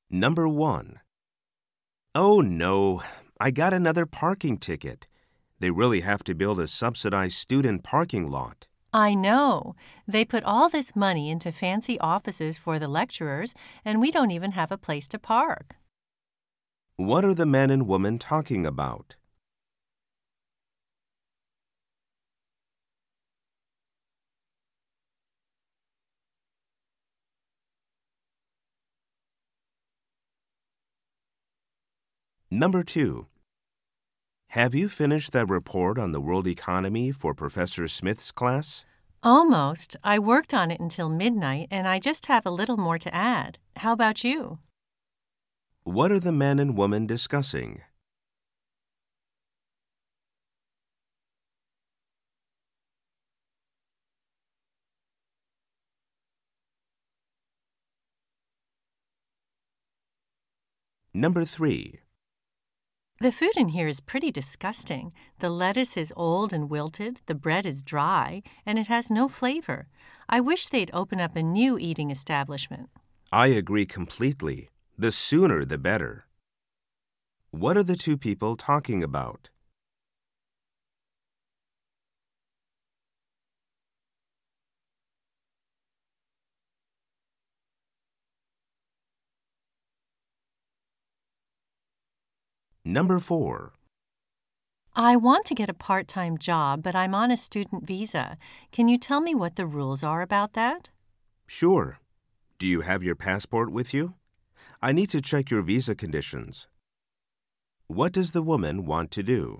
Number 1. Oh no, I got another parking ticket. They really have to build a subsidized student parking lot. I know. They put all this money into fancy offices for the lecturers, and we don't even have a place to park. What are the man and woman talking about? Number 2. Have you finished that report on the world economy for Professor Smith's class? Almost. I worked on it until midnight, and I just have a little more to add. How about you? What are the man and woman discussing? Number 3. The food in here is pretty disgusting. The lettuce is old and wilted, the bread is dry, and it has no flavor. I wish they'd open up a new eating establishment. I agree completely. The sooner the better. What are the two people talking about? Number 4. I want to get a part-time job, but I'm on a student visa. Can you tell me what the rules are about that? Sure. Do you have your passport with you? I need to check your visa conditions. What does the woman want to do?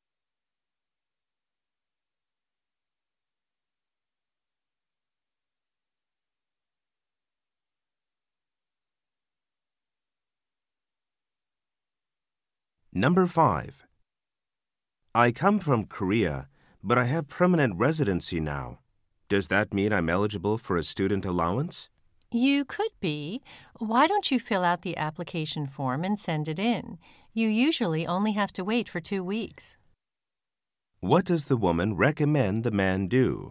Number 5. I come from Korea, but I have permanent residency now. Does that mean I'm eligible for a student allowance? You could be. Why don't you fill out the application form and send it in? You usually only have to wait for 2 weeks. What does the woman recommend the man do?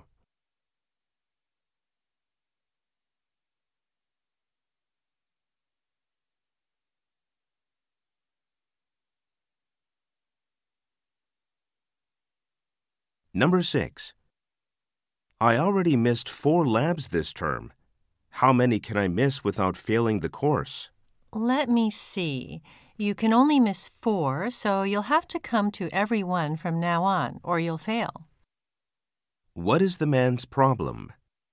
Number 6. I already missed 4 labs this term. How many can I miss without failing the course? Let me see. You can only miss 4, so you'll have to come to every one from now on, or you'll fail. What is the man's problem?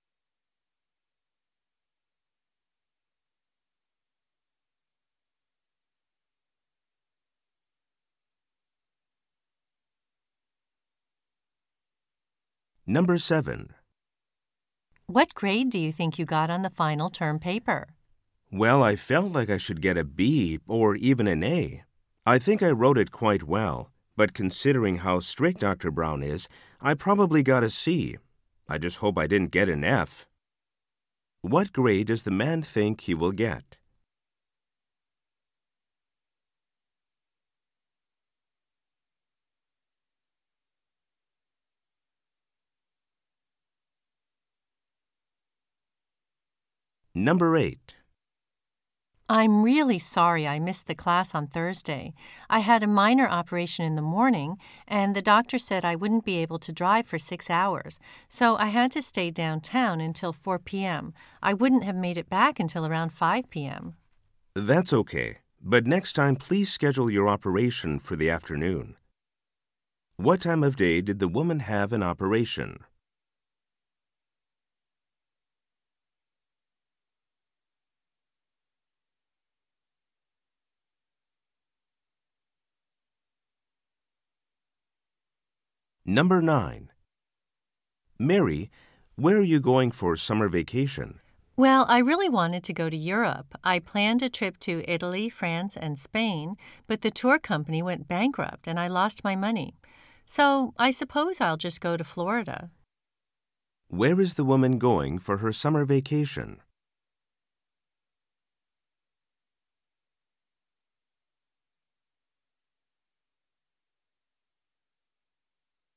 Number 7. What grade do you think you got on the final term paper? Well, I felt like I should get a B or even an A. I think I wrote it quite well, but considering how strict Dr. Brown is, I probably got a C. I just hope I didn't get an F. What grade does the man think he will get? Number 8. I'm really sorry I missed the class on Thursday. I had a minor operation in the morning, and the doctor said I wouldn't be able to drive for 6 hours, so I had to stay downtown until 4 p.m. I wouldn't have made it back until around 5 p.m. That's okay, but next time please schedule your operation for the afternoon. What time of day did the woman have an operation? Number 9. Mary, where are you going for summer vacation? Well, I really wanted to go to Europe. I planned a trip to Italy, France, and Spain, but the tour company went bankrupt and I lost my money. So I suppose I'll just go to Florida. Where is the woman going for her summer vacation?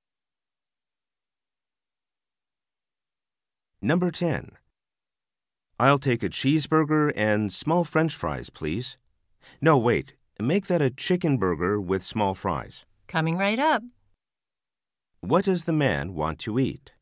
Number 10. I'll take a cheeseburger and small French fries, please. No, wait. Make that a chicken burger with small fries. Coming right up. What does the man want to eat?